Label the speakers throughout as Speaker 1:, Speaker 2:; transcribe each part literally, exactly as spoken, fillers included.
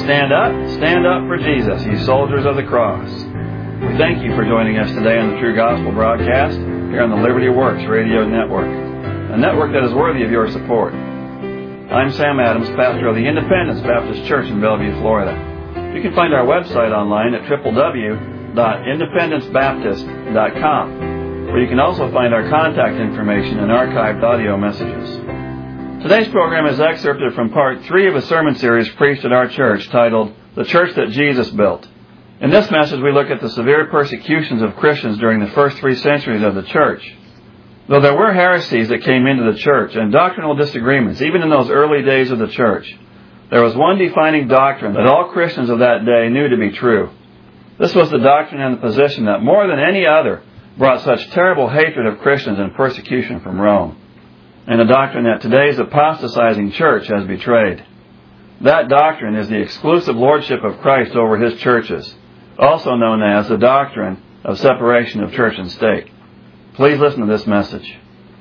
Speaker 1: Stand up, stand up for Jesus, ye soldiers of the cross. We thank you for joining us today on the True Gospel broadcast here on the Liberty Works Radio Network, a network that is worthy of your support. I'm Sam Adams, pastor of the Independence Baptist Church in Bellevue, Florida. You can find our website online at w w w dot independence baptist dot com, where you can also find our contact information and archived audio messages. Today's program is excerpted from part three of a sermon series preached at our church titled, The Church That Jesus Built. In this message, we look at the severe persecutions of Christians during the first three centuries of the church. Though there were heresies that came into the church and doctrinal disagreements, even in those early days of the church, there was one defining doctrine that all Christians of that day knew to be true. This was the doctrine and the position that more than any other brought such terrible hatred of Christians and persecution from Rome, and a doctrine that today's apostatizing church has betrayed. That doctrine is the exclusive lordship of Christ over His churches, also known as the doctrine of separation of church and state. Please listen to this message.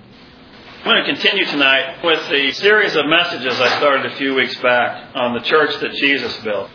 Speaker 1: I'm going to continue tonight with the series of messages I started a few weeks back on the church that Jesus built.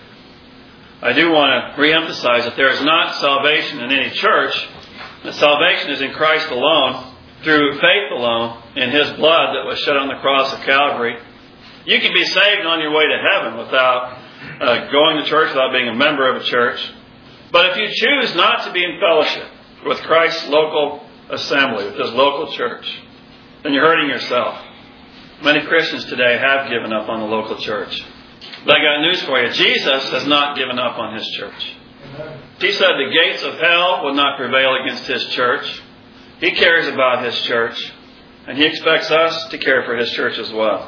Speaker 1: I do want to reemphasize that there is not salvation in any church. That salvation is in Christ alone, through faith alone, in His blood that was shed on the cross of Calvary. You can be saved on your way to heaven without uh, going to church, without being a member of a church. But if you choose not to be in fellowship with Christ's local assembly, with His local church, then you're hurting yourself. Many Christians today have given up on the local church. But I got news for you. Jesus has not given up on His church. He said the gates of hell will not prevail against His church. He cares about His church, and He expects us to care for His church as well.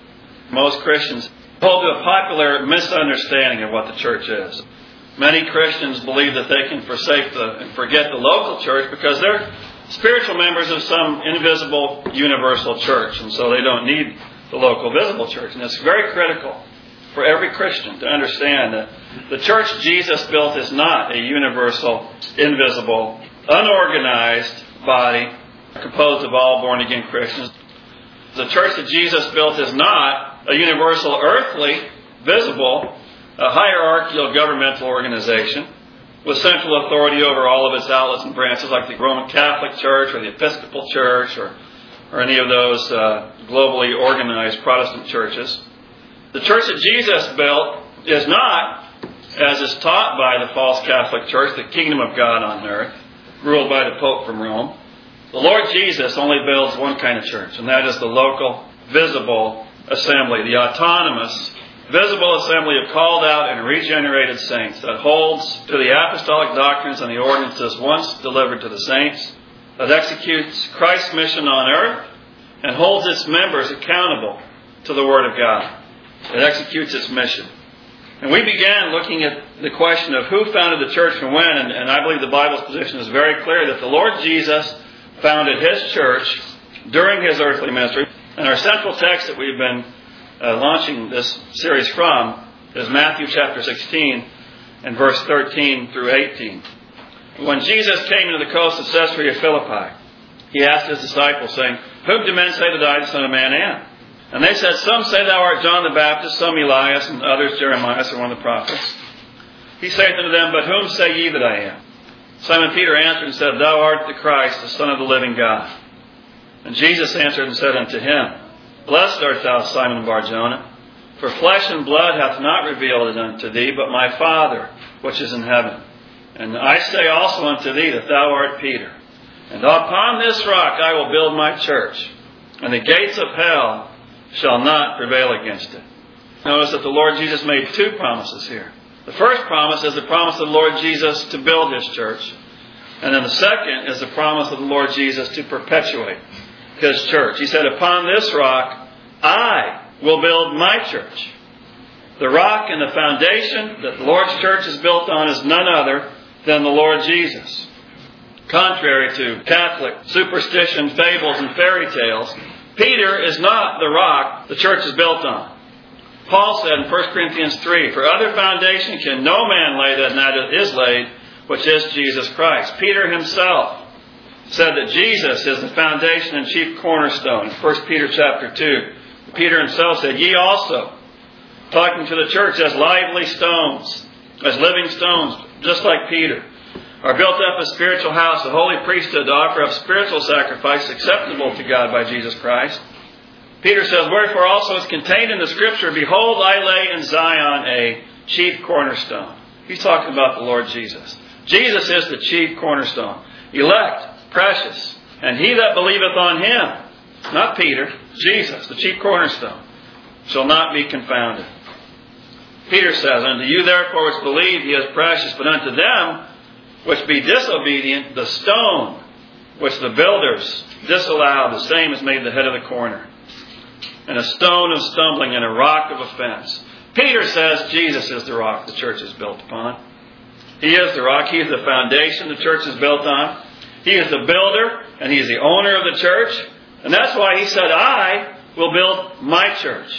Speaker 1: Most Christians hold to a popular misunderstanding of what the church is. Many Christians believe that they can forsake the and forget the local church because they're spiritual members of some invisible universal church, and so they don't need the local visible church. And it's very critical for every Christian to understand that the church Jesus built is not a universal, invisible, unorganized body composed of all born-again Christians. The church that Jesus built is not a universal, earthly, visible, a hierarchical governmental organization with central authority over all of its outlets and branches like the Roman Catholic Church or the Episcopal Church or, or any of those uh, globally organized Protestant churches. The church that Jesus built is not, as is taught by the false Catholic Church, the kingdom of God on earth, ruled by the Pope from Rome. The Lord Jesus only builds one kind of church, and that is the local, visible assembly, the autonomous, visible assembly of called out and regenerated saints that holds to the apostolic doctrines and the ordinances once delivered to the saints, that executes Christ's mission on earth, and holds its members accountable to the Word of God. It executes its mission. And we began looking at the question of who founded the church and when, and, and I believe the Bible's position is very clear that the Lord Jesus founded His church during His earthly ministry. And our central text that we've been uh, launching this series from is Matthew chapter sixteen and verse thirteen through eighteen. When Jesus came into the coast of Caesarea Philippi, He asked His disciples, saying, "Whom do men say that I, the Son of Man, am?" And they said, "Some say thou art John the Baptist, some Elias, and others Jeremiah, or one of the prophets." He saith unto them, "But whom say ye that I am?" Simon Peter answered and said, "Thou art the Christ, the Son of the living God." And Jesus answered and said unto him, "Blessed art thou, Simon Bar-Jonah, for flesh and blood hath not revealed it unto thee, but my Father which is in heaven. And I say also unto thee that thou art Peter, and upon this rock I will build my church, and the gates of hell shall not prevail against it." Notice that the Lord Jesus made two promises here. The first promise is the promise of the Lord Jesus to build His church. And then the second is the promise of the Lord Jesus to perpetuate His church. He said, "Upon this rock I will build my church." The rock and the foundation that the Lord's church is built on is none other than the Lord Jesus. Contrary to Catholic superstition, fables, and fairy tales, Peter is not the rock the church is built on. Paul said in First Corinthians three, "For other foundation can no man lay than that is laid, which is Jesus Christ." Peter himself said that Jesus is the foundation and chief cornerstone. In First Peter chapter two, Peter himself said, "Ye also, talking to the church as lively stones, as living stones, just like Peter, are built up a spiritual house, a holy priesthood to offer up spiritual sacrifice acceptable to God by Jesus Christ. Peter says, wherefore also is contained in the Scripture, behold, I lay in Zion a chief cornerstone. He's talking about the Lord Jesus. Jesus is the chief cornerstone, elect, precious, and he that believeth on him, not Peter, Jesus, the chief cornerstone, shall not be confounded. Peter says, unto you therefore which believe he is precious, but unto them which be disobedient, the stone which the builders disallowed, the same is made the head of the corner, and a stone of stumbling and a rock of offense. Peter says Jesus is the rock the church is built upon. He is the rock. He is the foundation the church is built on. He is the builder, and he is the owner of the church. And that's why he said, I will build my church.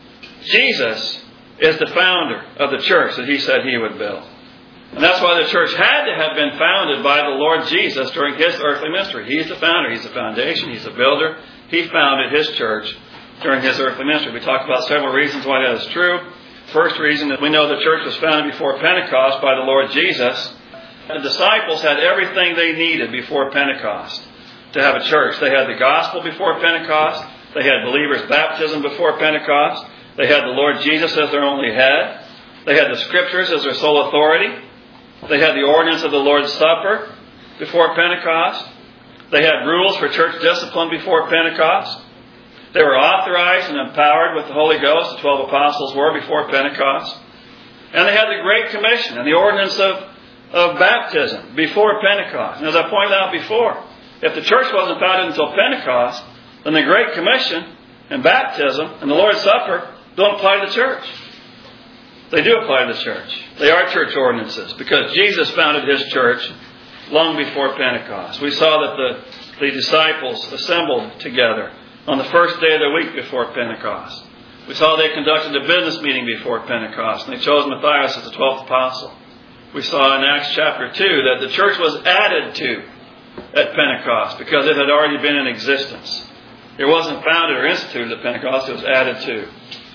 Speaker 1: Jesus is the founder of the church that he said he would build. And that's why the church had to have been founded by the Lord Jesus during his earthly ministry. He's the founder. He's the foundation. He's the builder. He founded his church during his earthly ministry. We talked about several reasons why that is true. First reason that we know the church was founded before Pentecost by the Lord Jesus. The disciples had everything they needed before Pentecost to have a church. They had the gospel before Pentecost. They had believers' baptism before Pentecost. They had the Lord Jesus as their only head. They had the Scriptures as their sole authority. They had the ordinance of the Lord's Supper before Pentecost. They had rules for church discipline before Pentecost. They were authorized and empowered with the Holy Ghost, the twelve apostles were before Pentecost. And they had the Great Commission and the ordinance of, of baptism before Pentecost. And as I pointed out before, if the church wasn't founded until Pentecost, then the Great Commission and baptism and the Lord's Supper don't apply to the church. They do apply to the church. They are church ordinances because Jesus founded his church long before Pentecost. We saw that the, the disciples assembled together on the first day of the week before Pentecost. We saw they conducted a business meeting before Pentecost, and they chose Matthias as the twelfth apostle. We saw in Acts chapter two that the church was added to at Pentecost because it had already been in existence. It wasn't founded or instituted at Pentecost, it was added to.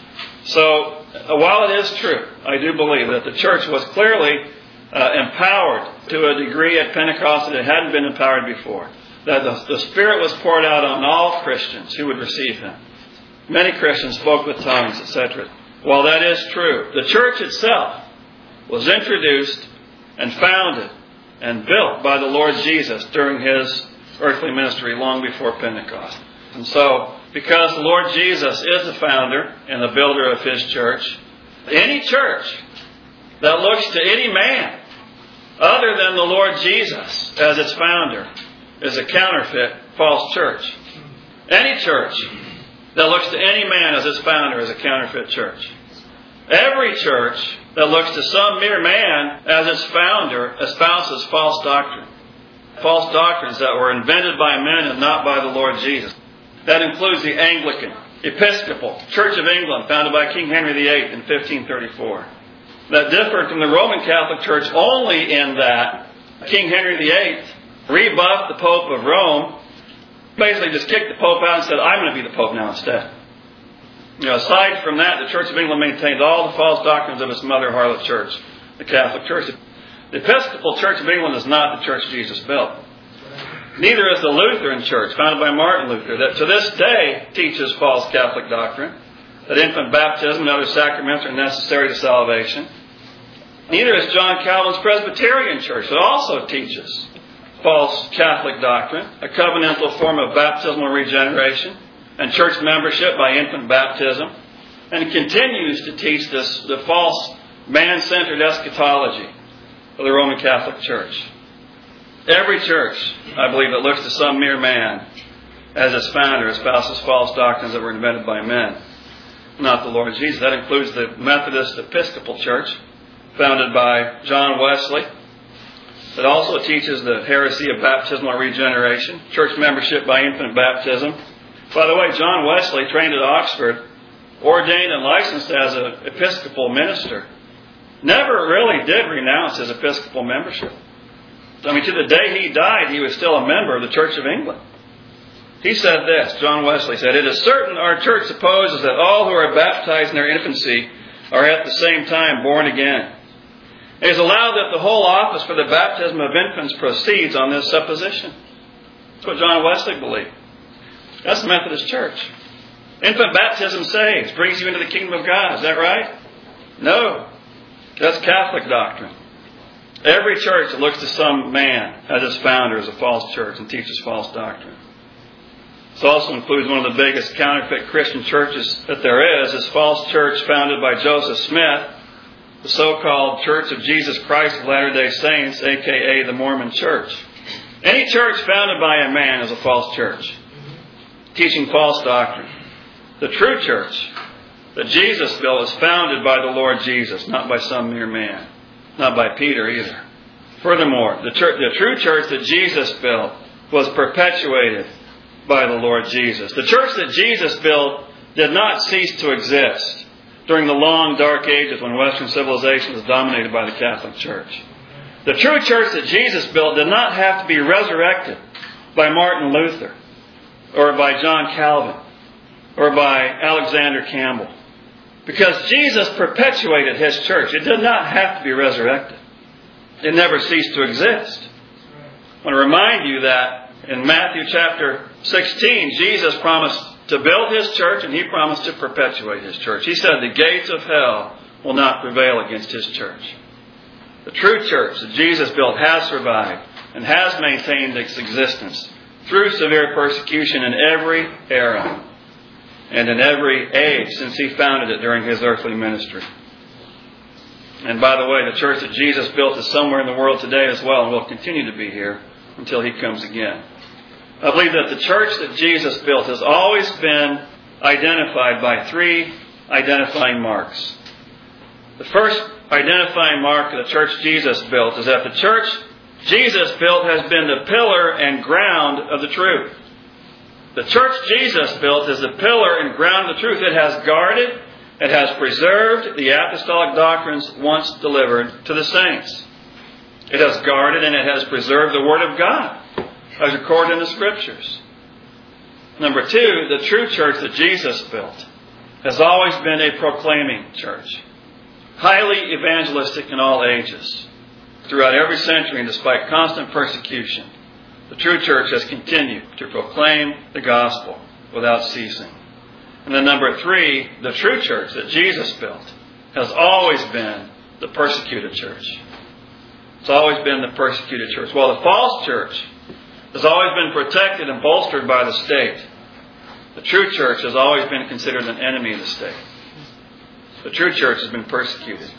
Speaker 1: So, uh, while it is true, I do believe that the church was clearly uh, empowered to a degree at Pentecost that it hadn't been empowered before. That the, the Spirit was poured out on all Christians who would receive Him. Many Christians spoke with tongues, et cetera. While that is true, the church itself was introduced and founded and built by the Lord Jesus during His earthly ministry long before Pentecost. And so, because the Lord Jesus is the founder and the builder of His church, any church that looks to any man other than the Lord Jesus as its founder is a counterfeit false church. Any church that looks to any man as its founder is a counterfeit church. Every church that looks to some mere man as its founder espouses false doctrine. False doctrines that were invented by men and not by the Lord Jesus. That includes the Anglican, Episcopal Church of England, founded by King Henry the Eighth in fifteen thirty-four. That differed from the Roman Catholic Church only in that King Henry the Eighth rebuffed the Pope of Rome, basically just kicked the Pope out and said, I'm going to be the Pope now instead. You know, aside from that, the Church of England maintained all the false doctrines of its mother harlot church, the Catholic Church. The Episcopal Church of England is not the church Jesus built. Neither is the Lutheran Church, founded by Martin Luther, that to this day teaches false Catholic doctrine, that infant baptism and other sacraments are necessary to salvation. Neither is John Calvin's Presbyterian Church, that also teaches false Catholic doctrine, a covenantal form of baptismal regeneration and church membership by infant baptism, and continues to teach this the false man-centered eschatology of the Roman Catholic Church. Every church, I believe, that looks to some mere man as its founder espouses false doctrines that were invented by men, not the Lord Jesus. That includes the Methodist Episcopal Church, founded by John Wesley. It also teaches the heresy of baptismal regeneration, church membership by infant baptism. By the way, John Wesley, trained at Oxford, ordained and licensed as an Episcopal minister, never really did renounce his Episcopal membership. I mean, to the day he died, he was still a member of the Church of England. He said this, John Wesley said, it is certain our church supposes that all who are baptized in their infancy are at the same time born again. It is allowed that the whole office for the baptism of infants proceeds on this supposition. That's what John Wesley believed. That's the Methodist Church. Infant baptism saves, brings you into the kingdom of God. Is that right? No. That's Catholic doctrine. Every church that looks to some man as its founder is a false church and teaches false doctrine. This also includes one of the biggest counterfeit Christian churches that there is, this false church founded by Joseph Smith, the so-called Church of Jesus Christ of Latter-day Saints, a k a the Mormon Church. Any church founded by a man is a false church, teaching false doctrine. The true church that Jesus built is founded by the Lord Jesus, not by some mere man, not by Peter either. Furthermore, the, church, the true church that Jesus built was perpetuated by the Lord Jesus. The church that Jesus built did not cease to exist during the long, dark ages when Western civilization was dominated by the Catholic Church. The true church that Jesus built did not have to be resurrected by Martin Luther or by John Calvin or by Alexander Campbell, because Jesus perpetuated His church. It did not have to be resurrected. It never ceased to exist. I want to remind you that in Matthew chapter sixteen, Jesus promised to build His church, and He promised to perpetuate His church. He said the gates of hell will not prevail against His church. The true church that Jesus built has survived and has maintained its existence through severe persecution in every era and in every age since He founded it during His earthly ministry. And by the way, the church that Jesus built is somewhere in the world today as well, and will continue to be here until He comes again. I believe that the church that Jesus built has always been identified by three identifying marks. The first identifying mark of the church Jesus built is that the church Jesus built has been the pillar and ground of the truth. The church Jesus built is the pillar and ground of the truth. It has guarded, it has preserved the apostolic doctrines once delivered to the saints. It has guarded and it has preserved the Word of God as recorded in the Scriptures. Number two, the true church that Jesus built has always been a proclaiming church, highly evangelistic in all ages. Throughout every century and despite constant persecution, the true church has continued to proclaim the gospel without ceasing. And then number three, the true church that Jesus built has always been the persecuted church. It's always been the persecuted church. While the false church has always been protected and bolstered by the state, the true church has always been considered an enemy of the state. The true church has been persecuted.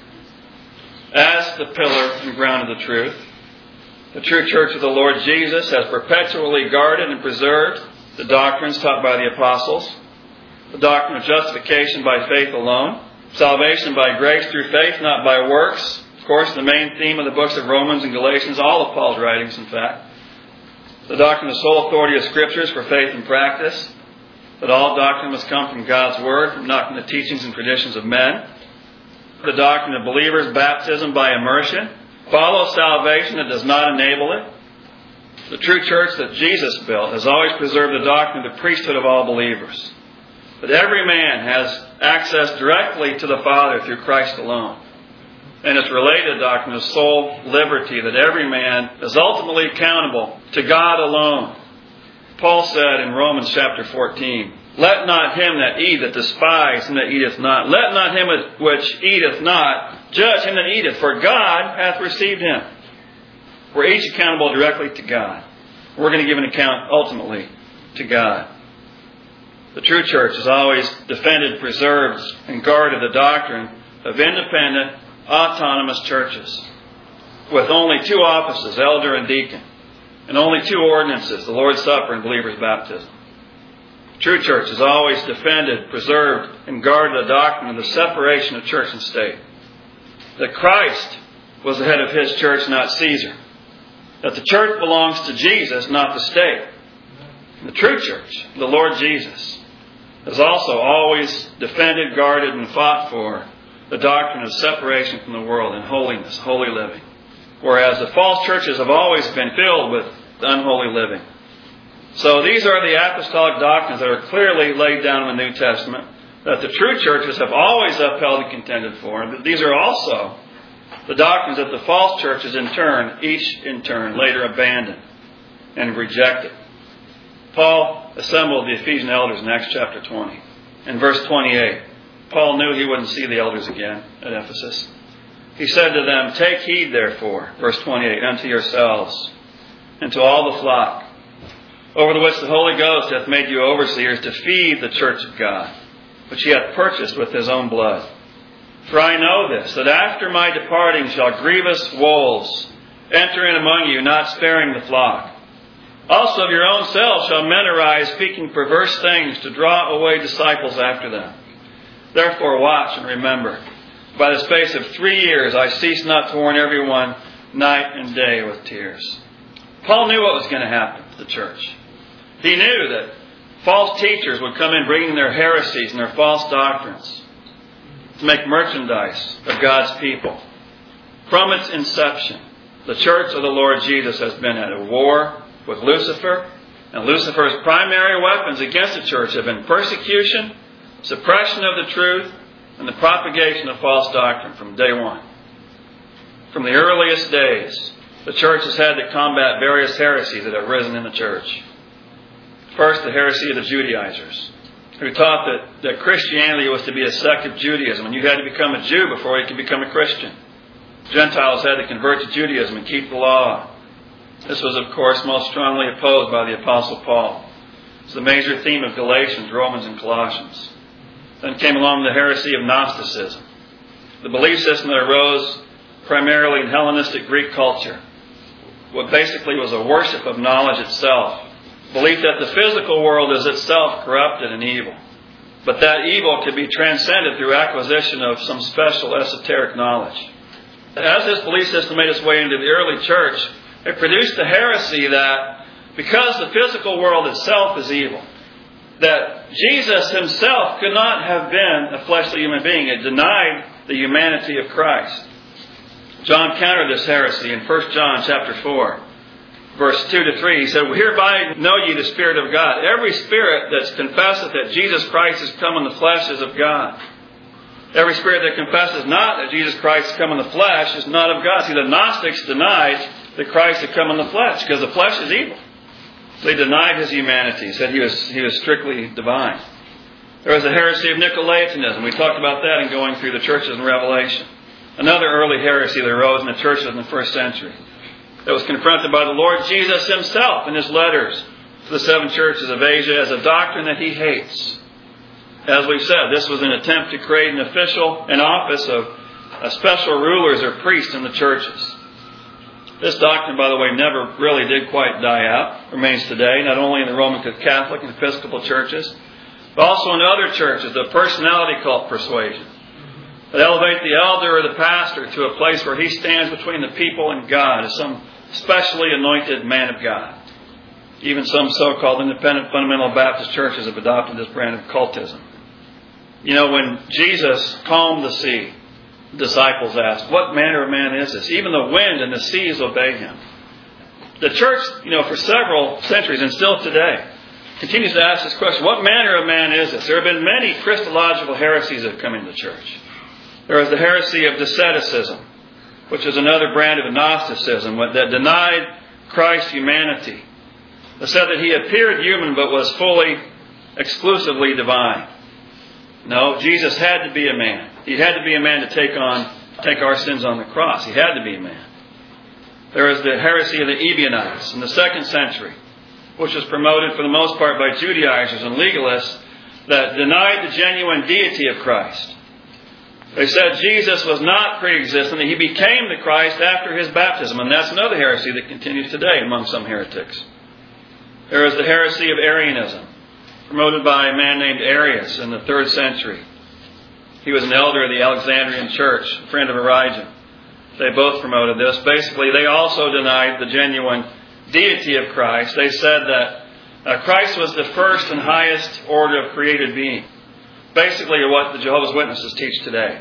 Speaker 1: As the pillar and ground of the truth, the true church of the Lord Jesus has perpetually guarded and preserved the doctrines taught by the apostles, the doctrine of justification by faith alone, salvation by grace through faith, not by works. Of course, the main theme of the books of Romans and Galatians, all of Paul's writings, in fact. The doctrine of sole authority of Scriptures for faith and practice, that all doctrine must come from God's Word, not from the teachings and traditions of men. The doctrine of believers' baptism by immersion, follow salvation that does not enable it. The true church that Jesus built has always preserved the doctrine of the priesthood of all believers, that every man has access directly to the Father through Christ alone. And its related doctrine of soul liberty, that every man is ultimately accountable to God alone. Paul said in Romans chapter fourteen, "Let not him that eateth despise him that eateth not. Let not him which eateth not judge him that eateth, for God hath received him." We're each accountable directly to God. We're going to give an account ultimately to God. The true church has always defended, preserved, and guarded the doctrine of independent, autonomous churches, with only two offices, elder and deacon, and only two ordinances, the Lord's Supper and believer's baptism. The true church has always defended, preserved, and guarded the doctrine of the separation of church and state. That Christ was the head of His church, not Caesar. That the church belongs to Jesus, not the state. The true church, the Lord Jesus, has also always defended, guarded, and fought for the doctrine of separation from the world and holiness, holy living. Whereas the false churches have always been filled with unholy living. So these are the apostolic doctrines that are clearly laid down in the New Testament. that the true churches have always upheld and contended for, and that these are also the doctrines that the false churches in turn, each in turn, later abandoned and rejected. Paul assembled the Ephesian elders in Acts chapter twenty. In verse twenty-eight, Paul knew he wouldn't see the elders again at Ephesus. He said to them, "Take heed, therefore," verse twenty-eight, "unto yourselves and to all the flock, over the which the Holy Ghost hath made you overseers, to feed the church of God, which he hath purchased with his own blood. For I know this, that after my departing shall grievous wolves enter in among you, not sparing the flock. Also of your own selves shall men arise, speaking perverse things, to draw away disciples after them. Therefore watch and remember. By the space of three years I cease not to warn everyone night and day with tears." Paul knew what was going to happen to the church. He knew that false teachers would come in bringing their heresies and their false doctrines to make merchandise of God's people. From its inception, the church of the Lord Jesus has been at a war with Lucifer, and Lucifer's primary weapons against the church have been persecution, suppression of the truth, and the propagation of false doctrine from day one. From the earliest days, the church has had to combat various heresies that have risen in the church. First, the heresy of the Judaizers, who taught that, that Christianity was to be a sect of Judaism, and you had to become a Jew before you could become a Christian. Gentiles had to convert to Judaism and keep the law. This was, of course, most strongly opposed by the Apostle Paul. It's the major theme of Galatians, Romans, and Colossians. Then came along the heresy of Gnosticism, the belief system that arose primarily in Hellenistic Greek culture. What basically was a worship of knowledge itself. Belief that the physical world is itself corrupted and evil. But that evil could be transcended through acquisition of some special esoteric knowledge. As this belief system made its way into the early church, it produced the heresy that because the physical world itself is evil, that Jesus himself could not have been a fleshly human being. It denied the humanity of Christ. John countered this heresy in First John chapter four, verse two to three. He said, "Hereby know ye the Spirit of God. Every spirit that confesseth that Jesus Christ is come in the flesh is of God. Every spirit that confesses not that Jesus Christ is come in the flesh is not of God." See, the Gnostics denied that Christ had come in the flesh because the flesh is evil. They denied his humanity, said he was he was strictly divine. There was the heresy of Nicolaitanism. We talked about that in going through the churches in Revelation. Another early heresy that arose in the churches in the first century, that was confronted by the Lord Jesus himself in his letters to the seven churches of Asia as a doctrine that he hates. As we've said, this was an attempt to create an official, an office of uh, special rulers or priests in the churches. This doctrine, by the way, never really did quite die out. Remains today, not only in the Roman Catholic and Episcopal churches, but also in other churches, the personality cult persuasion that elevate the elder or the pastor to a place where he stands between the people and God as some specially anointed man of God. Even some so-called independent fundamental Baptist churches have adopted this brand of cultism. You know, when Jesus calmed the sea, the disciples asked, "What manner of man is this? Even the wind and the seas obey him." The church, you know, for several centuries and still today, continues to ask this question, what manner of man is this? There have been many Christological heresies that have come into the church. There was the heresy of Doceticism, which is another brand of Gnosticism that denied Christ's humanity. They said that he appeared human but was fully, exclusively divine. No, Jesus had to be a man. He had to be a man to take on, take our sins on the cross. He had to be a man. There is the heresy of the Ebionites in the second century, which was promoted for the most part by Judaizers and legalists that denied the genuine deity of Christ. They said Jesus was not pre-existent, that he became the Christ after his baptism. And that's another heresy that continues today among some heretics. There is the heresy of Arianism, promoted by a man named Arius in the third century. He was an elder of the Alexandrian church, a friend of Origen. They both promoted this. Basically, they also denied the genuine deity of Christ. They said that uh, Christ was the first and highest order of created being. Basically what the Jehovah's Witnesses teach today.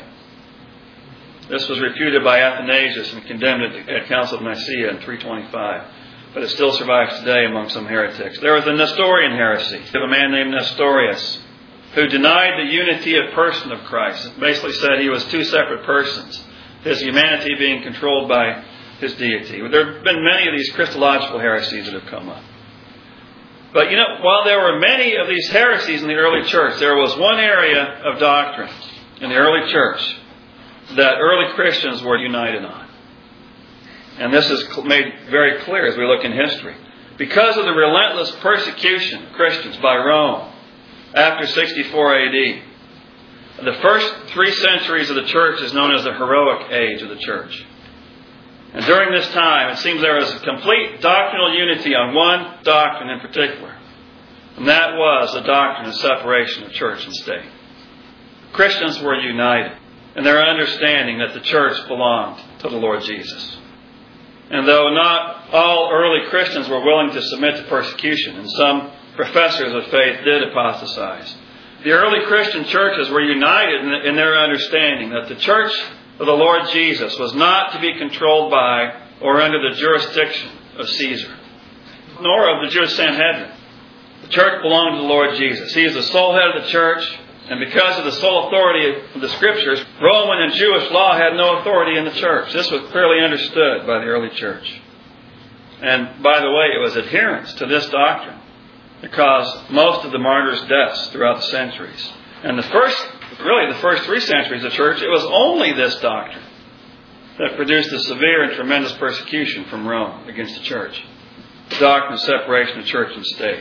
Speaker 1: This was refuted by Athanasius and condemned at the Council of Nicaea in three twenty-five. But it still survives today among some heretics. There was the Nestorian heresy of a man named Nestorius. who denied the unity of person of Christ. It basically said he was two separate persons, his humanity being controlled by his deity. There have been many of these Christological heresies that have come up. But you know, while there were many of these heresies in the early church, there was one area of doctrine in the early church that early Christians were united on. And this is made very clear as we look in history. Because of the relentless persecution of Christians by Rome after sixty-four A D, the first three centuries of the church is known as the heroic age of the church. And during this time, it seems there was a complete doctrinal unity on one doctrine in particular. And that was the doctrine of separation of church and state. Christians were united in their understanding that the church belonged to the Lord Jesus. And though not all early Christians were willing to submit to persecution, and some professors of faith did apostatize, the early Christian churches were united in their understanding that the church of the Lord Jesus was not to be controlled by or under the jurisdiction of Caesar, nor of the Jewish Sanhedrin. The church belonged to the Lord Jesus. He is the sole head of the church, and because of the sole authority of the Scriptures, Roman and Jewish law had no authority in the church. This was clearly understood by the early church. And by the way, it was adherence to this doctrine that caused most of the martyrs' deaths throughout the centuries. And the first Really, the first three centuries of the church, it was only this doctrine that produced a severe and tremendous persecution from Rome against the church. The doctrine of separation of church and state.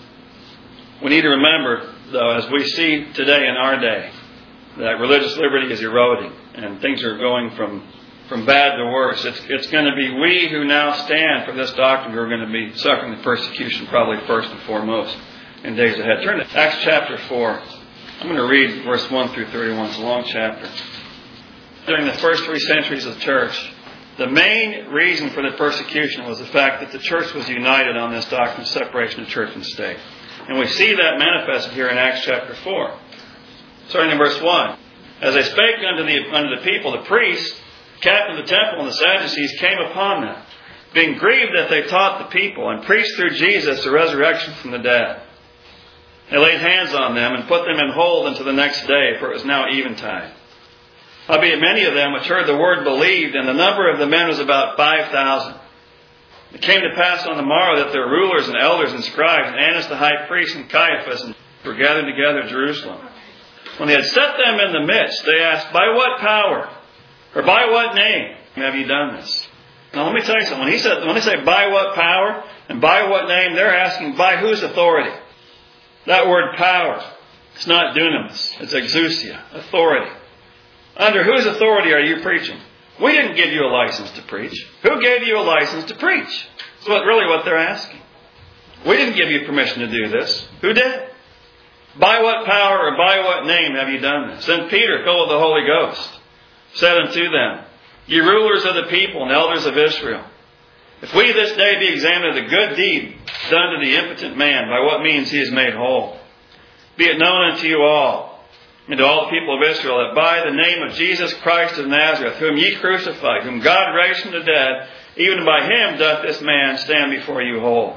Speaker 1: We need to remember, though, as we see today in our day, that religious liberty is eroding and things are going from, from bad to worse. It's, it's going to be we who now stand for this doctrine who are going to be suffering the persecution probably first and foremost in days ahead. Turn to Acts chapter four. I'm going to read verse one through thirty-one. It's a long chapter. During the first three centuries of the church, the main reason for the persecution was the fact that the church was united on this doctrine of separation of church and state. And we see that manifested here in Acts chapter four. Starting in verse one. As they spake unto the, unto the people, the priests, the captain of the temple, and the Sadducees came upon them, being grieved that they taught the people, and preached through Jesus the resurrection from the dead. They laid hands on them and put them in hold until the next day, for it was now eventide. Howbeit many of them which heard the word believed, and the number of the men was about five thousand. It came to pass on the morrow that their rulers and elders and scribes, and Annas the high priest and Caiaphas, were gathered together at Jerusalem. When they had set them in the midst, they asked, By what power, or by what name have you done this? Now let me tell you something. When, he said, when they say by what power and by what name, they're asking by whose authority? That word power, it's not dunamis, it's exousia, authority. Under whose authority are you preaching? We didn't give you a license to preach. Who gave you a license to preach? That's what, really what they're asking. We didn't give you permission to do this. Who did? By what power or by what name have you done this? Then Peter, filled with the Holy Ghost, said unto them, Ye rulers of the people and elders of Israel, if we this day be examined of the good deed done to the impotent man, by what means he is made whole, be it known unto you all, and to all the people of Israel, that by the name of Jesus Christ of Nazareth, whom ye crucified, whom God raised from the dead, even by him doth this man stand before you whole.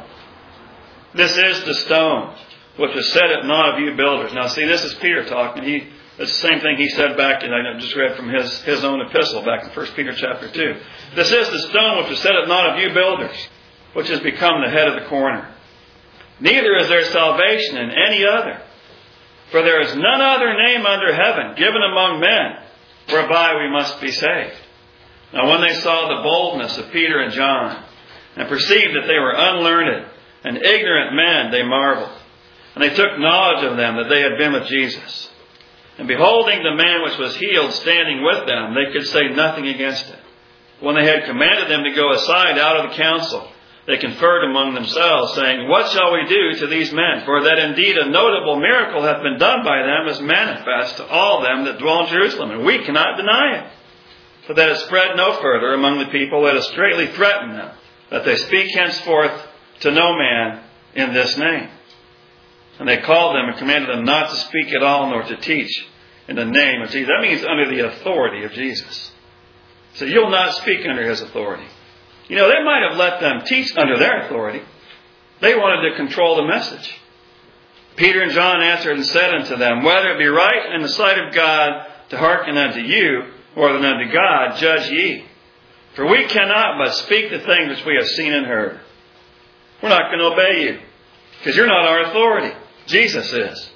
Speaker 1: This is the stone which was set at naught of you builders. Now see, this is Peter talking. He It's the same thing he said back in, I just read from his, his own epistle back in First Peter chapter two. This is the stone which was set at naught of you builders, which has become the head of the corner. Neither is there salvation in any other, for there is none other name under heaven given among men whereby we must be saved. Now when they saw the boldness of Peter and John, and perceived that they were unlearned and ignorant men, they marveled. And they took knowledge of them that they had been with Jesus. And beholding the man which was healed standing with them, they could say nothing against it. When they had commanded them to go aside out of the council, they conferred among themselves, saying, What shall we do to these men? For that indeed a notable miracle hath been done by them, is manifest to all them that dwell in Jerusalem, and we cannot deny it. For that it spread no further among the people, let us straitly threaten them, that they speak henceforth to no man in this name. And they called them and commanded them not to speak at all, nor to teach in the name of Jesus. That means under the authority of Jesus. So you'll not speak under his authority. You know, they might have let them teach under their authority. They wanted to control the message. Peter and John answered and said unto them, Whether it be right in the sight of God to hearken unto you, or than unto God, judge ye. For we cannot but speak the things which we have seen and heard. We're not going to obey you, because you're not our authority. Jesus is.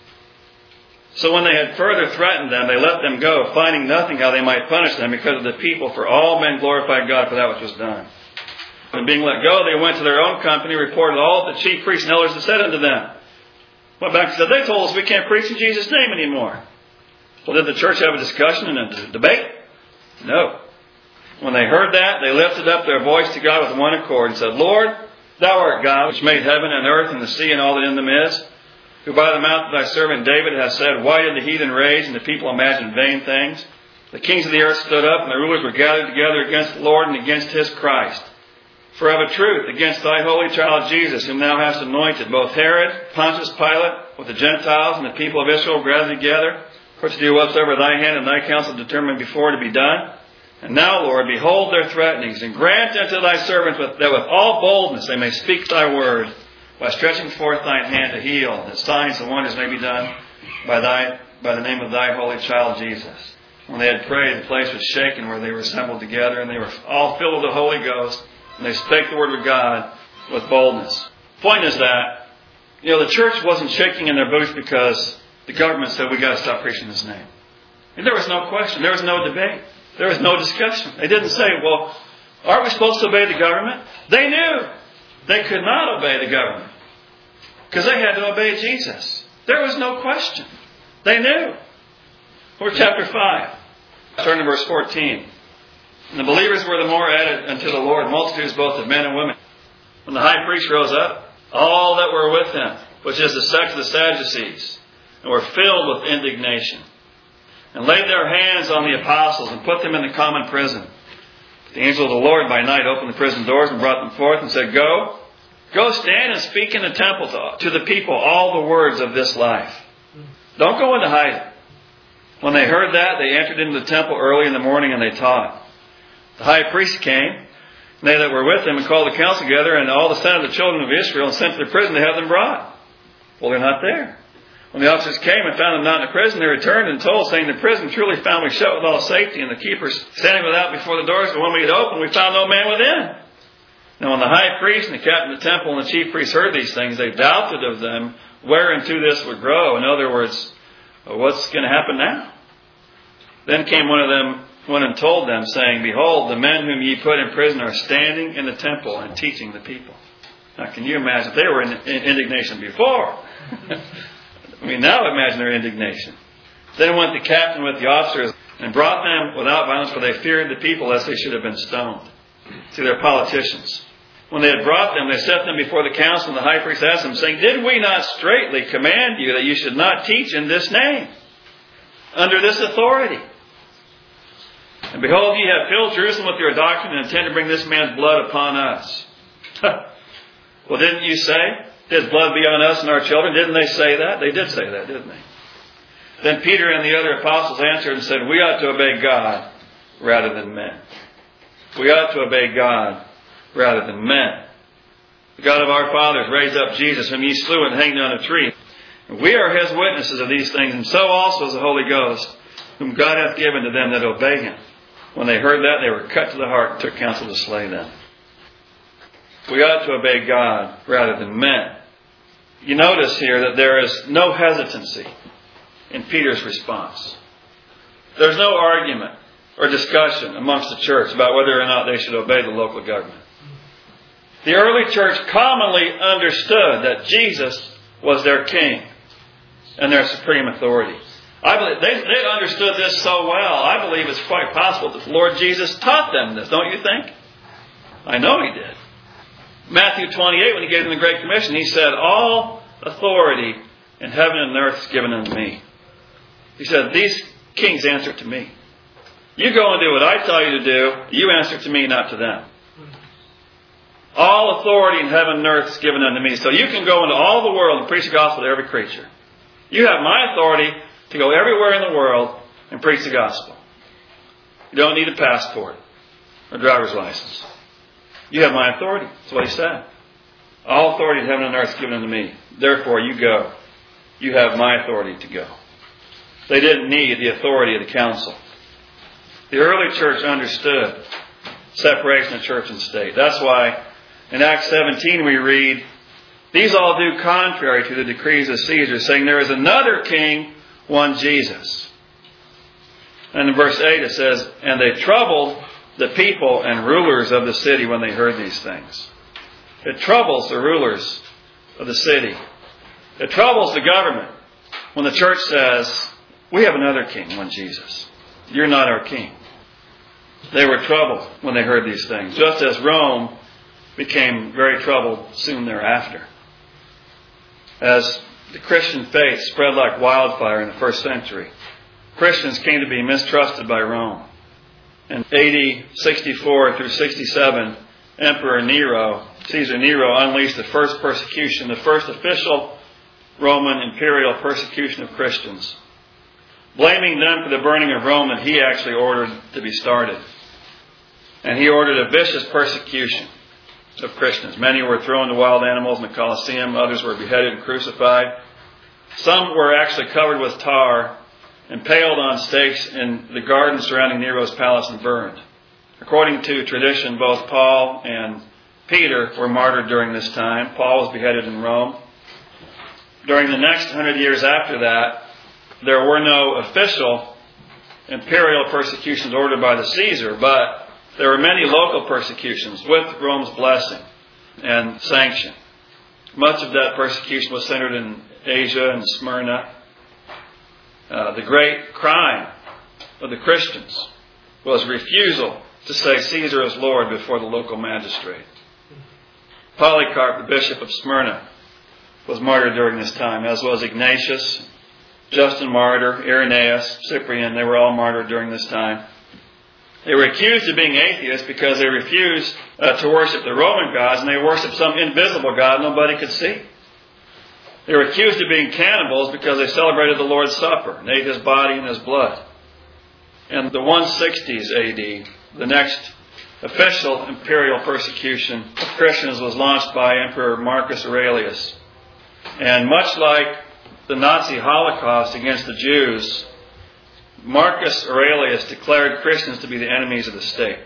Speaker 1: So when they had further threatened them, they let them go, finding nothing how they might punish them because of the people, for all men glorified God for that which was done. And being let go, they went to their own company, reported all that the chief priests and elders had said unto them. Went back and said, they told us we can't preach in Jesus' name anymore. Well, did the church have a discussion and a debate? No. When they heard that, they lifted up their voice to God with one accord and said, Lord, Thou art God, which made heaven and earth and the sea and all that in them is, who by the mouth of Thy servant David hast said, Why did the heathen rage and the people imagine vain things? The kings of the earth stood up, and the rulers were gathered together against the Lord and against His Christ. For of a truth, against Thy holy child Jesus, whom Thou hast anointed, both Herod, Pontius Pilate, with the Gentiles and the people of Israel gathered together, for to do whatsoever Thy hand and Thy counsel determined before to be done. And now, Lord, behold their threatenings, and grant unto Thy servants with, that with all boldness they may speak Thy word, by stretching forth Thine hand to heal, that signs and wonders may be done by Thy by the name of Thy holy child Jesus. When they had prayed, the place was shaken where they were assembled together, and they were all filled with the Holy Ghost, and they spake the word of God with boldness. Point is that, you know, the church wasn't shaking in their boots because the government said, we got to stop preaching His name. And there was no question. There was no debate. There was no discussion. They didn't say, well, aren't we supposed to obey the government? They knew they could not obey the government because they had to obey Jesus. There was no question. They knew. We're chapter five. Turn to verse fourteen. And the believers were the more added unto the Lord, multitudes both of men and women. When the high priest rose up, all that were with him, which is the sect of the Sadducees, and were filled with indignation, and laid their hands on the apostles, and put them in the common prison. The angel of the Lord by night opened the prison doors and brought them forth, and said, Go, go stand and speak in the temple to, to the people all the words of this life. Don't go into hiding. When they heard that, they entered into the temple early in the morning, and they taught. The high priest came, and they that were with him, and called the council together, and all the sent of the children of Israel, and sent to the prison to have them brought. Well, they're not there. When the officers came and found them not in the prison, they returned and told, saying, The prison truly found we shut with all safety, and the keepers standing without before the doors. But when we had opened, we found no man within. Now when the high priest and the captain of the temple and the chief priests heard these things, they doubted of them whereunto this would grow. In other words, well, what's going to happen now? Then came one of them, went and told them, saying, Behold, the men whom ye put in prison are standing in the temple and teaching the people. Now can you imagine if they were in, in indignation before? I mean, now imagine their indignation. Then went the captain with the officers and brought them without violence, for they feared the people lest they should have been stoned. See, they're politicians. When they had brought them, they set them before the council, and the high priest asked them, saying, Did we not straitly command you that you should not teach in this name, under this authority? And behold, ye have filled Jerusalem with your doctrine, and intend to bring this man's blood upon us. Well, didn't you say, His blood be on us and our children? Didn't they say that? They did say that, didn't they? Then Peter and the other apostles answered and said, We ought to obey God rather than men. We ought to obey God rather than men. The God of our fathers raised up Jesus, whom ye slew and hanged on a tree. And we are His witnesses of these things, and so also is the Holy Ghost, whom God hath given to them that obey Him. When they heard that, they were cut to the heart and took counsel to slay them. We ought to obey God rather than men. You notice here that there is no hesitancy in Peter's response. There's no argument or discussion amongst the church about whether or not they should obey the local government. The early church commonly understood that Jesus was their king and their supreme authority. I believe they, they understood this so well, I believe it's quite possible that the Lord Jesus taught them this, don't you think? I know He did. Matthew twenty-eight, when He gave them the Great Commission, He said, All authority in heaven and earth is given unto me. He said, These kings answer to me. You go and do what I tell you to do. You answer to me, not to them. All authority in heaven and earth is given unto me. So you can go into all the world and preach the gospel to every creature. You have my authority to go everywhere in the world and preach the gospel. You don't need a passport or driver's license. You have my authority. That's what He said. All authority in heaven and earth is given unto me. Therefore, you go you have my authority to go. They didn't need the authority of the council. The early church understood separation of church and state. That's why in Acts seventeen we read, these all do contrary to the decrees of Caesar, saying there is another king, one Jesus. And in verse eight it says, and they troubled the people and rulers of the city when they heard these things. It troubles the rulers of the city. It troubles the government when the church says, we have another king, one Jesus. You're not our king. They were troubled when they heard these things, just as Rome became very troubled soon thereafter. As the Christian faith spread like wildfire in the first century, Christians came to be mistrusted by Rome. In A D sixty-four through sixty-seven, Emperor Nero, Caesar Nero, unleashed the first persecution, the first official Roman imperial persecution of Christians, blaming them for the burning of Rome that he actually ordered to be started. And he ordered a vicious persecution of Christians. Many were thrown to wild animals in the Colosseum. Others were beheaded and crucified. Some were actually covered with tar, impaled on stakes in the garden surrounding Nero's palace and burned. According to tradition, both Paul and Peter were martyred during this time. Paul was beheaded in Rome. During the next hundred years after that, there were no official imperial persecutions ordered by the Caesar, but there were many local persecutions with Rome's blessing and sanction. Much of that persecution was centered in Asia and Smyrna. Uh, the great crime of the Christians was refusal to say Caesar is Lord before the local magistrate. Polycarp, the bishop of Smyrna, was martyred during this time, as was Ignatius, Justin Martyr, Irenaeus, Cyprian. They were all martyred during this time. They were accused of being atheists because they refused uh, to worship the Roman gods, and they worshiped some invisible god nobody could see. They were accused of being cannibals because they celebrated the Lord's Supper and ate his body and his blood. In the one sixties A D, the next official imperial persecution of Christians was launched by Emperor Marcus Aurelius. And much like the Nazi Holocaust against the Jews, Marcus Aurelius declared Christians to be the enemies of the state.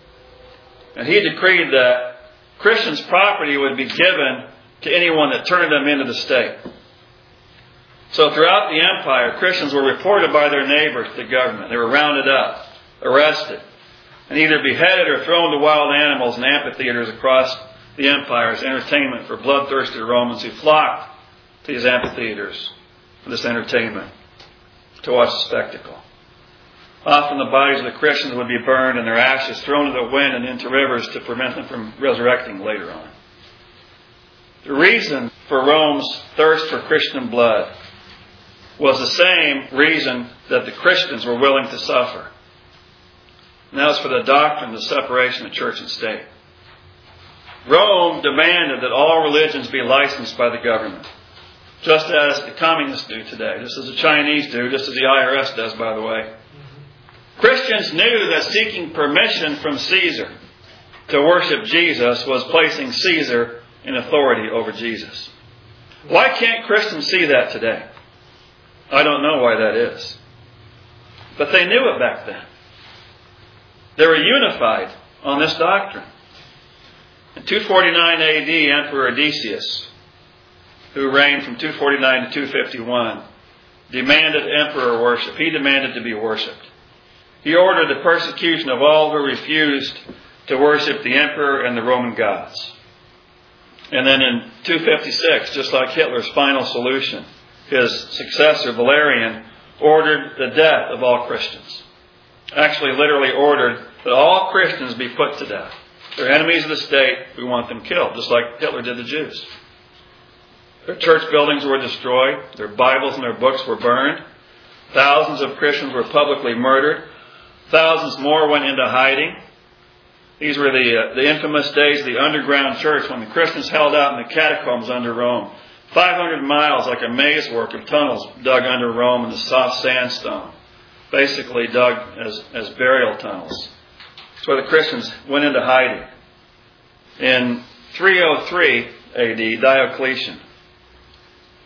Speaker 1: And he decreed that Christians' property would be given to anyone that turned them into the state. So throughout the empire, Christians were reported by their neighbors to the government. They were rounded up, arrested, and either beheaded or thrown to wild animals in amphitheaters across the empire as entertainment for bloodthirsty Romans who flocked to these amphitheaters for this entertainment, to watch the spectacle. Often the bodies of the Christians would be burned and their ashes thrown into the wind and into rivers to prevent them from resurrecting later on. The reason for Rome's thirst for Christian blood was the same reason that the Christians were willing to suffer. And that was for the doctrine of the separation of church and state. Rome demanded that all religions be licensed by the government, just as the communists do today, just as the Chinese do, just as the I R S does, by the way. Christians knew that seeking permission from Caesar to worship Jesus was placing Caesar in authority over Jesus. Why can't Christians see that today? I don't know why that is. But they knew it back then. They were unified on this doctrine. In two forty-nine A D, Emperor Decius, who reigned from two forty-nine to two fifty-one, demanded emperor worship. He demanded to be worshipped. He ordered the persecution of all who refused to worship the emperor and the Roman gods. And then in two fifty-six, just like Hitler's final solution, his successor Valerian ordered the death of all Christians. Actually, literally ordered that all Christians be put to death. They're enemies of the state. We want them killed, just like Hitler did the Jews. Their church buildings were destroyed. Their Bibles and their books were burned. Thousands of Christians were publicly murdered. Thousands more went into hiding. These were the, uh, the infamous days of the underground church when the Christians held out in the catacombs under Rome. five hundred miles, like a maze work of tunnels dug under Rome in the soft sandstone. Basically dug as, as burial tunnels. That's where the Christians went into hiding. In three oh three A D, Diocletian,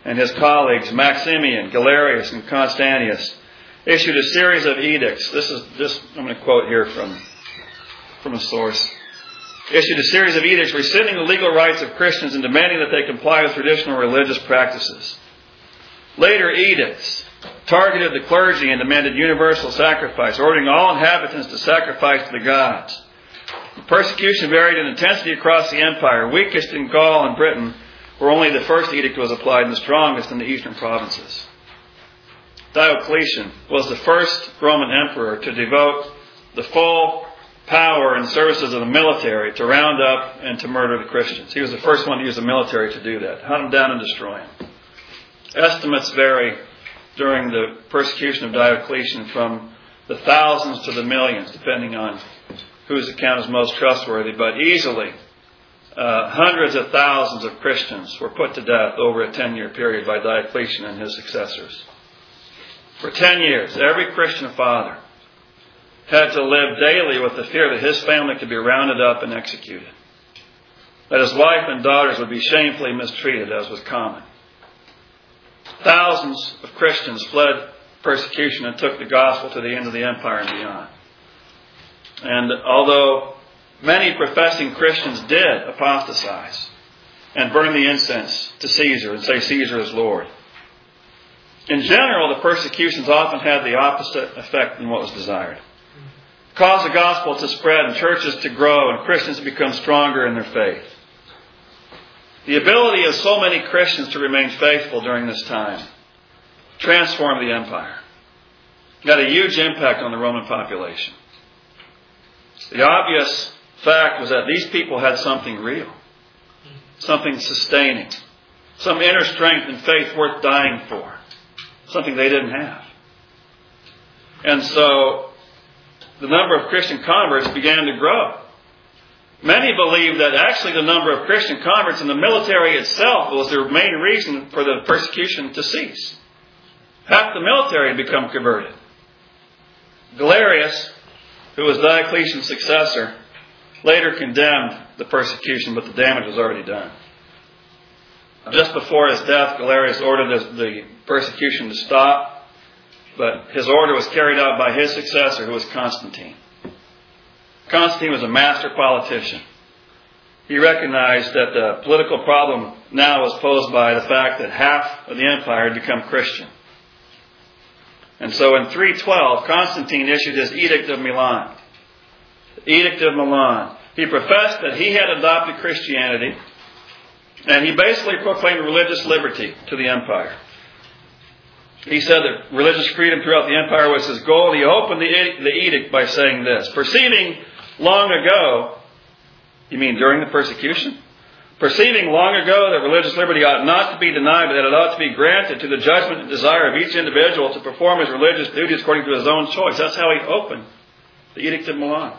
Speaker 1: and his colleagues, Maximian, Galerius, and Constantius, issued a series of edicts. This is just, I'm going to quote here from, from a source. Issued a series of edicts rescinding the legal rights of Christians and demanding that they comply with traditional religious practices. Later edicts targeted the clergy and demanded universal sacrifice, ordering all inhabitants to sacrifice to the gods. The persecution varied in intensity across the empire, weakest in Gaul and Britain, where only the first edict was applied, and the strongest in the eastern provinces. Diocletian was the first Roman emperor to devote the full power and services of the military to round up and to murder the Christians. He was the first one to use the military to do that, hunt them down and destroy them. Estimates vary during the persecution of Diocletian from the thousands to the millions, depending on whose account is most trustworthy, but easily uh, hundreds of thousands of Christians were put to death over a ten-year period by Diocletian and his successors. For ten years, every Christian father had to live daily with the fear that his family could be rounded up and executed, that his wife and daughters would be shamefully mistreated, as was common. Thousands of Christians fled persecution and took the gospel to the end of the empire and beyond. And although many professing Christians did apostatize and burn the incense to Caesar and say Caesar is Lord, in general, the persecutions often had the opposite effect than what was desired. It caused the gospel to spread and churches to grow and Christians to become stronger in their faith. The ability of so many Christians to remain faithful during this time transformed the empire. It had a huge impact on the Roman population. The obvious fact was that these people had something real, something sustaining, some inner strength and faith worth dying for, something they didn't have. And so the number of Christian converts began to grow. Many believe that actually the number of Christian converts in the military itself was the main reason for the persecution to cease. Half the military had become converted. Galerius, who was Diocletian's successor, later condemned the persecution, but the damage was already done. Just before his death, Galerius ordered the persecution to stop, but his order was carried out by his successor, who was Constantine. Constantine was a master politician. He recognized that the political problem now was posed by the fact that half of the empire had become Christian. And so in three twelve, Constantine issued his Edict of Milan. The Edict of Milan. He professed that he had adopted Christianity, and he basically proclaimed religious liberty to the empire. He said that religious freedom throughout the empire was his goal. He opened the, the edict by saying this: perceiving long ago, you mean during the persecution? Perceiving long ago that religious liberty ought not to be denied, but that it ought to be granted to the judgment and desire of each individual to perform his religious duties according to his own choice. That's how he opened the Edict of Milan.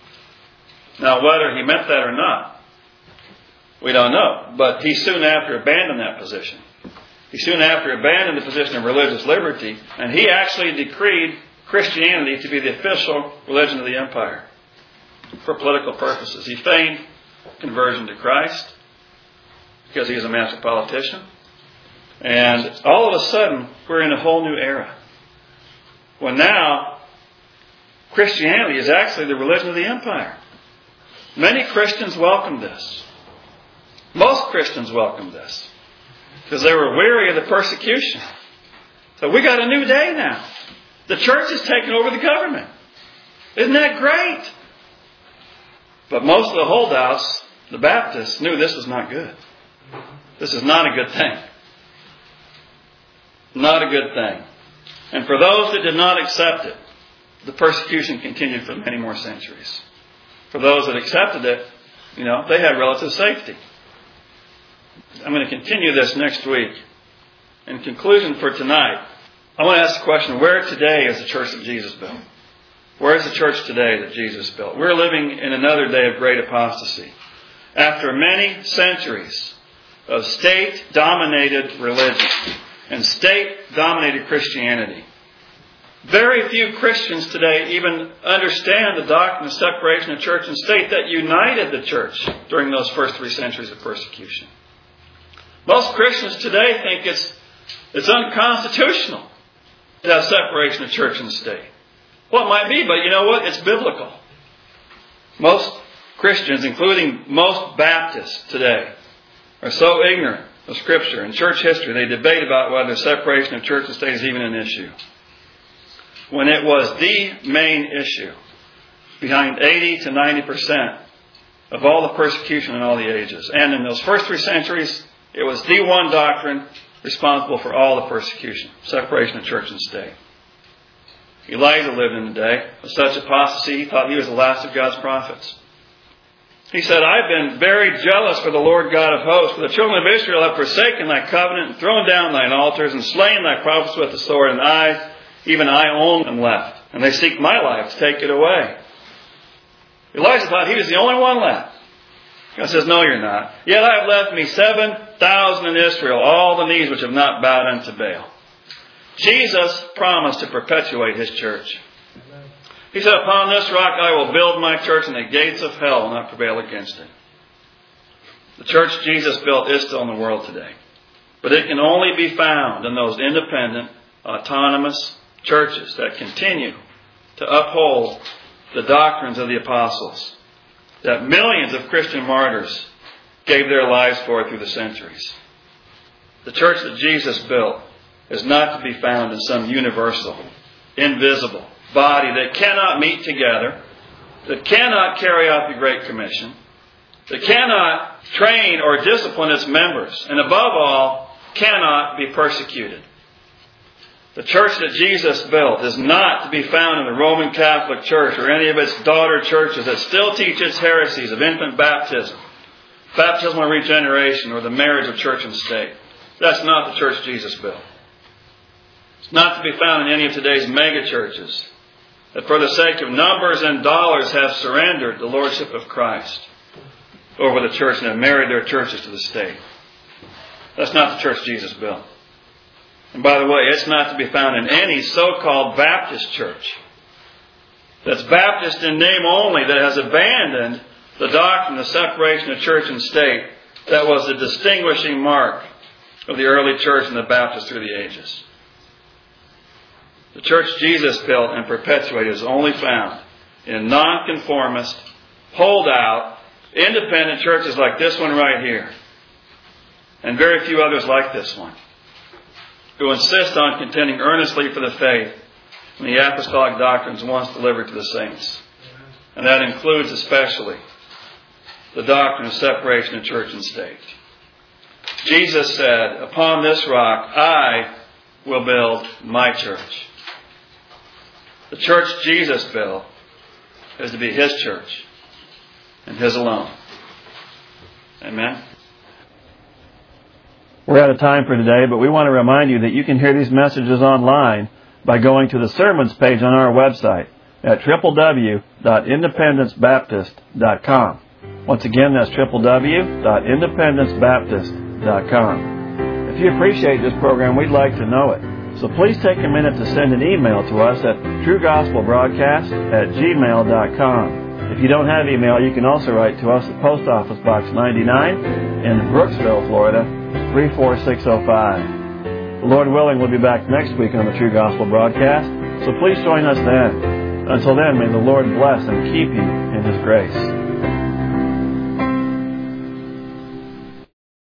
Speaker 1: Now, whether he meant that or not, we don't know. But he soon after abandoned that position. He soon after abandoned the position of religious liberty, and he actually decreed Christianity to be the official religion of the empire for political purposes. He feigned conversion to Christ because he was a master politician. And all of a sudden, we're in a whole new era. Well, now, Christianity is actually the religion of the empire. Many Christians welcomed this. Most Christians welcomed this because they were weary of the persecution. So we got a new day now. The church has taken over the government. Isn't that great? But most of the holdouts, the Baptists, knew this was not good. This is not a good thing. Not a good thing. And for those that did not accept it, the persecution continued for many more centuries. For those that accepted it, you know, they had relative safety. I'm going to continue this next week. In conclusion for tonight, I want to ask the question, where today is the church that Jesus built? Where is the church today that Jesus built? We're living in another day of great apostasy. After many centuries of state-dominated religion and state-dominated Christianity, very few Christians today even understand the doctrine of separation of church and state that united the church during those first three centuries of persecution. Most Christians today think it's, it's unconstitutional to have separation of church and state. Well, it might be, but you know what? It's biblical. Most Christians, including most Baptists today, are so ignorant of Scripture and church history, they debate about whether separation of church and state is even an issue, when it was the main issue behind eighty to ninety percent of all the persecution in all the ages. And in those first three centuries, it was the one doctrine responsible for all the persecution, separation of church and state. Elijah lived in the day of such apostasy, he thought he was the last of God's prophets. He said, I've been very jealous for the Lord God of hosts, for the children of Israel have forsaken thy covenant, and thrown down thine altars, and slain thy prophets with the sword, and I, even I only, am left. And they seek my life to take it away. Elijah thought he was the only one left. God says, no, you're not. Yet I have left me seven thousand in Israel, all the knees which have not bowed unto Baal. Jesus promised to perpetuate His church. He said, upon this rock I will build my church, and the gates of hell will not prevail against it. The church Jesus built is still in the world today. But it can only be found in those independent, autonomous churches that continue to uphold the doctrines of the apostles that millions of Christian martyrs gave their lives for through the centuries. The church that Jesus built is not to be found in some universal, invisible body that cannot meet together, that cannot carry out the Great Commission, that cannot train or discipline its members, and above all, cannot be persecuted. The church that Jesus built is not to be found in the Roman Catholic Church or any of its daughter churches that still teach its heresies of infant baptism, baptismal regeneration, or the marriage of church and state. That's not the church Jesus built. It's not to be found in any of today's mega churches that for the sake of numbers and dollars have surrendered the lordship of Christ over the church and have married their churches to the state. That's not the church Jesus built. And by the way, it's not to be found in any so-called Baptist church that's Baptist in name only, that has abandoned the doctrine of separation of church and state that was the distinguishing mark of the early church and the Baptists through the ages. The church Jesus built and perpetuated is only found in nonconformist, holdout, independent churches like this one right here, and very few others like this one, who insist on contending earnestly for the faith and the apostolic doctrines once delivered to the saints. And that includes especially the doctrine of separation of church and state. Jesus said, upon this rock I will build my church. The church Jesus built is to be His church and His alone. Amen. We're out of time for today, but we want to remind you that you can hear these messages online by going to the sermons page on our website at w w w dot independence baptist dot com. Once again, that's w w w dot independence baptist dot com. If you appreciate this program, we'd like to know it. So please take a minute to send an email to us at true gospel broadcast at gmail dot com. If you don't have email, you can also write to us at Post Office Box ninety-nine in Brooksville, Florida, three four six oh five. The Lord willing, we'll be back next week on the True Gospel Broadcast, so please join us then. Until then, may the Lord bless and keep you in His grace.